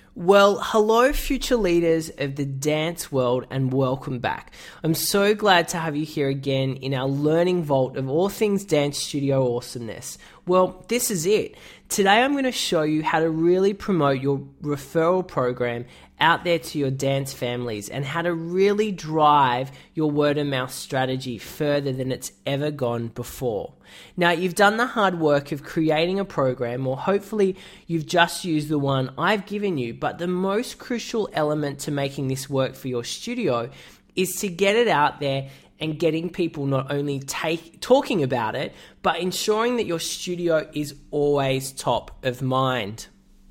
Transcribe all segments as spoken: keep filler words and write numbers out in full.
Well, hello, future leaders of the dance world, and welcome back. I'm so glad to have you here again in our learning vault of all things dance studio awesomeness. Well, this is it. Today I'm going to show you how to really promote your referral program out there to your dance families and how to really drive your word of mouth strategy further than it's ever gone before. Now, you've done the hard work of creating a program, or hopefully you've just used the one I've given you, but the most crucial element to making this work for your studio is to get it out there and getting people not only take, talking about it, but ensuring that your studio is always top of mind.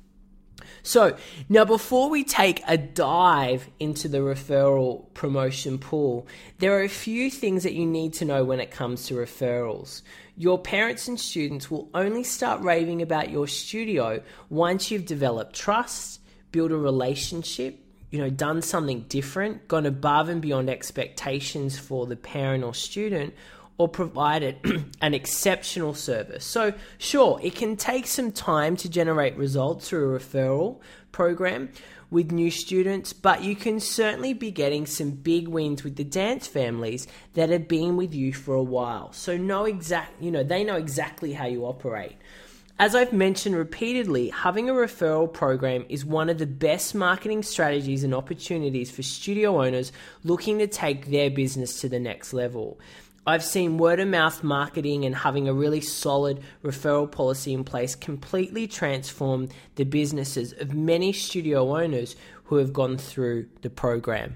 So now, before we take a dive into the referral promotion pool, there are a few things that you need to know when it comes to referrals. Your parents and students will only start raving about your studio once you've developed trust, built a relationship, you know, done something different, gone above and beyond expectations for the parent or student, or provided an exceptional service. So sure, it can take some time to generate results through a referral program with new students, but you can certainly be getting some big wins with the dance families that have been with you for a while. So know exact, you know, they know exactly how you operate. As I've mentioned repeatedly, having a referral program is one of the best marketing strategies and opportunities for studio owners looking to take their business to the next level. I've seen word of mouth marketing and having a really solid referral policy in place completely transform the businesses of many studio owners who have gone through the program.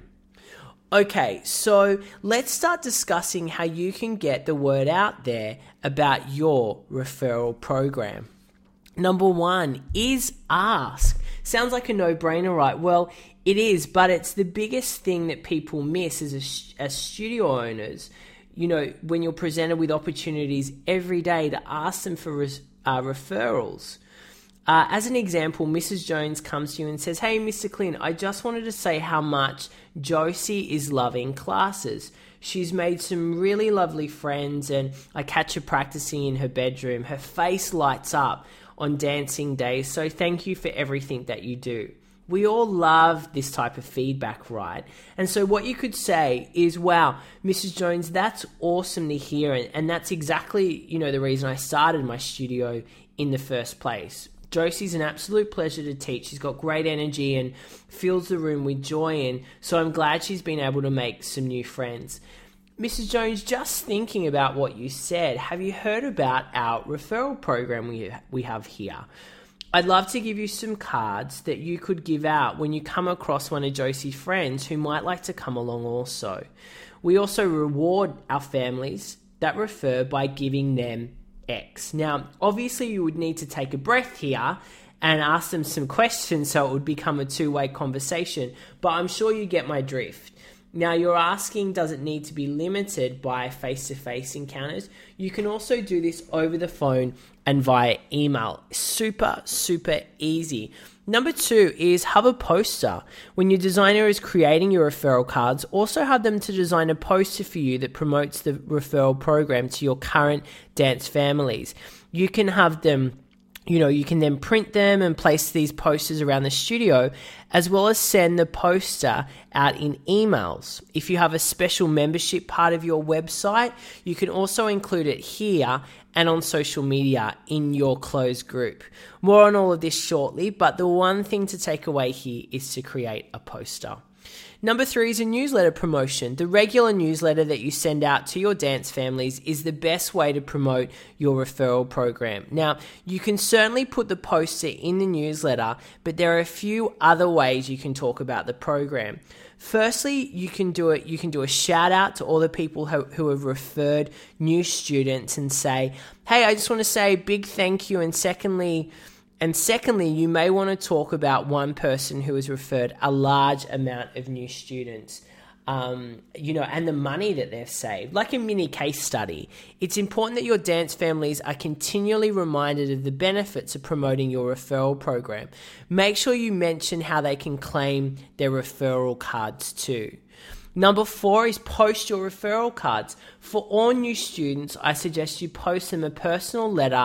Okay, so let's start discussing how you can get the word out there about your referral program. Number one is ask. Sounds like a no-brainer, right? Well, it is, but it's the biggest thing that people miss as, a, as studio owners. You know, when you're presented with opportunities every day to ask them for res, uh, referrals. Uh, as an example, Missus Jones comes to you and says, "Hey, Mister Clint, I just wanted to say how much Josie is loving classes. She's made some really lovely friends and I catch her practicing in her bedroom. Her face lights up on dancing days, so thank you for everything that you do." We all love this type of feedback, right? And so what you could say is, "Wow, Missus Jones, that's awesome to hear. And, and that's exactly, you know, the reason I started my studio in the first place. Josie's an absolute pleasure to teach. She's got great energy and fills the room with joy. And so I'm glad she's been able to make some new friends. Missus Jones, just thinking about what you said, have you heard about our referral program we, we have here? I'd love to give you some cards that you could give out when you come across one of Josie's friends who might like to come along also. We also reward our families that refer by giving them X. Now, obviously you would need to take a breath here and ask them some questions so it would become a two-way conversation, but I'm sure you get my drift. Now, you're asking, does it need to be limited by face-to-face encounters? You can also do this over the phone and via email. Super, super easy. Number two is have a poster. When your designer is creating your referral cards, also have them to design a poster for you that promotes the referral program to your current dance families. You can have them You know, you can then print them and place these posters around the studio, as well as send the poster out in emails. If you have a special membership part of your website, you can also include it here and on social media in your closed group. More on all of this shortly, but the one thing to take away here is to create a poster. Number three is a newsletter promotion. The regular newsletter that you send out to your dance families is the best way to promote your referral program. Now, you can certainly put the poster in the newsletter, but there are a few other ways you can talk about the program. Firstly, you can do it. You can do a shout out to all the people who, who have referred new students and say, "Hey, I just want to say a big thank you." And secondly, And secondly, you may want to talk about one person who has referred a large amount of new students, um, you know, and the money that they've saved, like a mini case study. It's important that your dance families are continually reminded of the benefits of promoting your referral program. Make sure you mention how they can claim their referral cards too. Number four is post your referral cards. For all new students, I suggest you post them a personal letter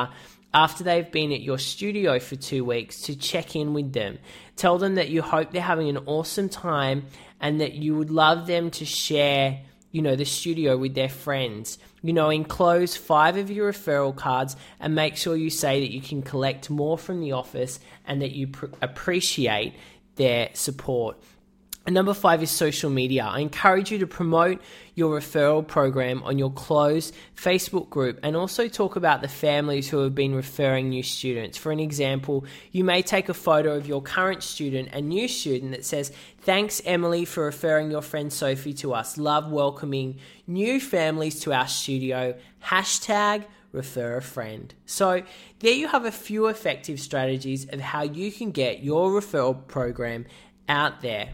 after they've been at your studio for two weeks to check in with them. Tell them that you hope they're having an awesome time and that you would love them to share, you know, the studio with their friends. You know, enclose five of your referral cards and make sure you say that you can collect more from the office and that you pr- appreciate their support. And number five is social media. I encourage you to promote your referral program on your closed Facebook group and also talk about the families who have been referring new students. For an example, you may take a photo of your current student and new student that says, "Thanks, Emily, for referring your friend Sophie to us. Love welcoming new families to our studio. Hashtag refer a friend." So there you have a few effective strategies of how you can get your referral program out there.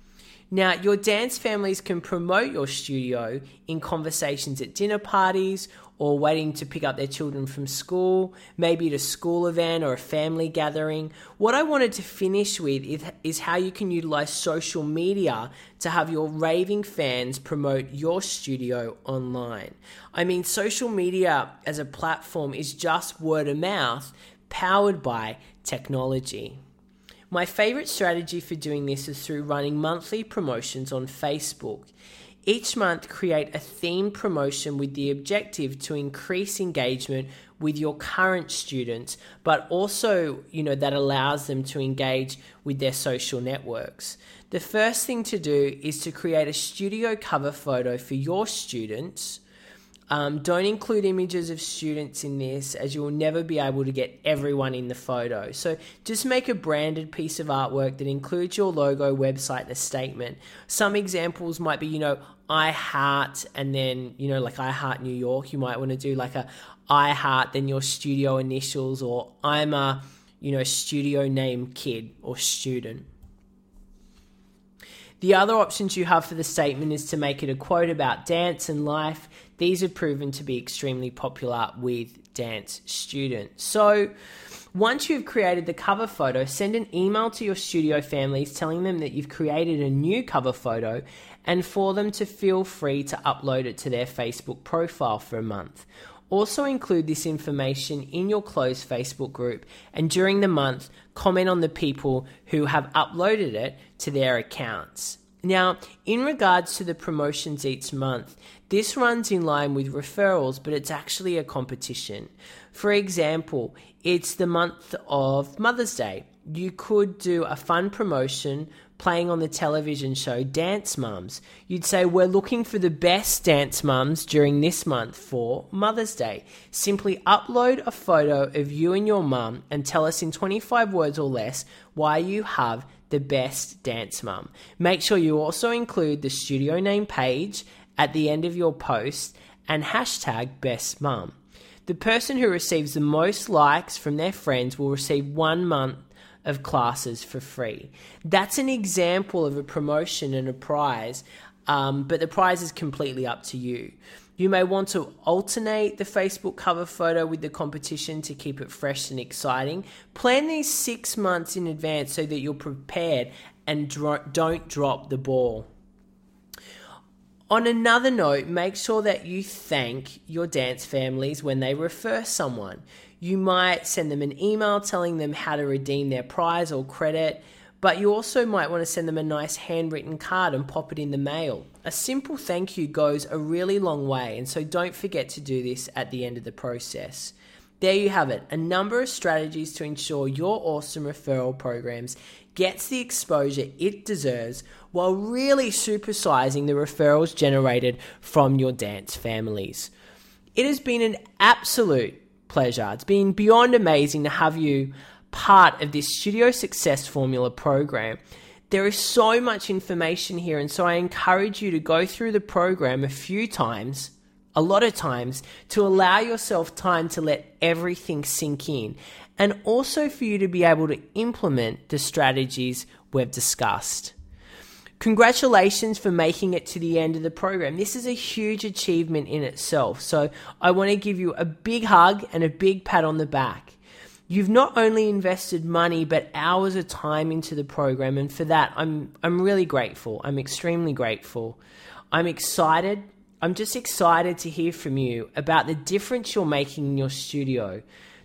Now, your dance families can promote your studio in conversations at dinner parties or waiting to pick up their children from school, maybe at a school event or a family gathering. What I wanted to finish with is, is how you can utilize social media to have your raving fans promote your studio online. I mean, social media as a platform is just word of mouth powered by technology. My favorite strategy for doing this is through running monthly promotions on Facebook. Each month, create a themed promotion with the objective to increase engagement with your current students, but also, you know, that allows them to engage with their social networks. The first thing to do is to create a studio cover photo for your students. Um, don't include images of students in this, as you will never be able to get everyone in the photo. So just make a branded piece of artwork that includes your logo, website, and a statement. Some examples might be, you know, I heart, and then, you know, like I heart New York. You might want to do like a I heart, then your studio initials, or I'm a, you know, studio name kid or student. The other options you have for the statement is to make it a quote about dance and life. These have proven to be extremely popular with dance students. So once you've created the cover photo, send an email to your studio families telling them that you've created a new cover photo and for them to feel free to upload it to their Facebook profile for a month. Also include this information in your closed Facebook group, and during the month, comment on the people who have uploaded it to their accounts. Now, in regards to the promotions each month, this runs in line with referrals, but it's actually a competition. For example, it's the month of Mother's Day. You could do a fun promotion playing on the television show Dance Mums. You'd say, we're looking for the best dance mums during this month for Mother's Day. Simply upload a photo of you and your mum and tell us in twenty-five words or less why you have the best dance mum. Make sure you also include the studio name page at the end of your post and hashtag best mum. The person who receives the most likes from their friends will receive one month of classes for free. That's an example of a promotion and a prize, um, but the prize is completely up to you. You may want to alternate the Facebook cover photo with the competition to keep it fresh and exciting. Plan these six months in advance so that you're prepared and dro- don't drop the ball. On another note, make sure that you thank your dance families when they refer someone. You might send them an email telling them how to redeem their prize or credit, but you also might want to send them a nice handwritten card and pop it in the mail. A simple thank you goes a really long way, and so don't forget to do this at the end of the process. There you have it, a number of strategies to ensure your awesome referral programs gets the exposure it deserves while really supersizing the referrals generated from your dance families. It has been an absolute pleasure. It's been beyond amazing to have you part of this Studio Success Formula program. There is so much information here, and so I encourage you to go through the program a few times, a lot of times, to allow yourself time to let everything sink in, and also for you to be able to implement the strategies we've discussed. Congratulations for making it to the end of the program. This is a huge achievement in itself, so I want to give you a big hug and a big pat on the back. You've not only invested money but hours of time into the program, and for that I'm I'm really grateful. I'm extremely grateful. I'm excited. I'm just excited to hear from you about the difference you're making in your studio.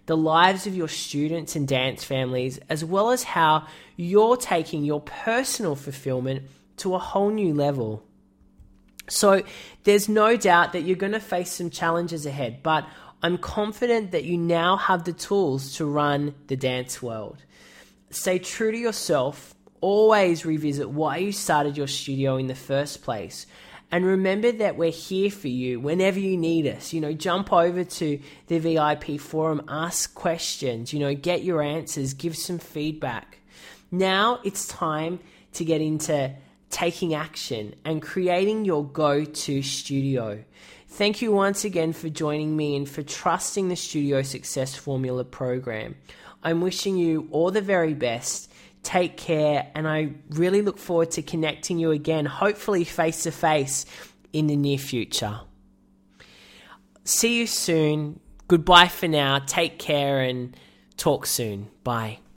the lives of your students and dance families, as well as how you're taking your personal fulfillment to a whole new level. So there's no doubt that you're going to face some challenges ahead, but I'm confident that you now have the tools to run the dance world. Stay true to yourself. Always revisit why you started your studio in the first place. And remember that we're here for you whenever you need us. You know, jump over to the V I P forum, ask questions, you know, get your answers, give some feedback. Now it's time to get into taking action and creating your go-to studio. Thank you once again for joining me and for trusting the Studio Success Formula program. I'm wishing you all the very best. Take care, and I really look forward to connecting you again, hopefully face to face in the near future. See you soon. Goodbye for now. Take care and talk soon. Bye.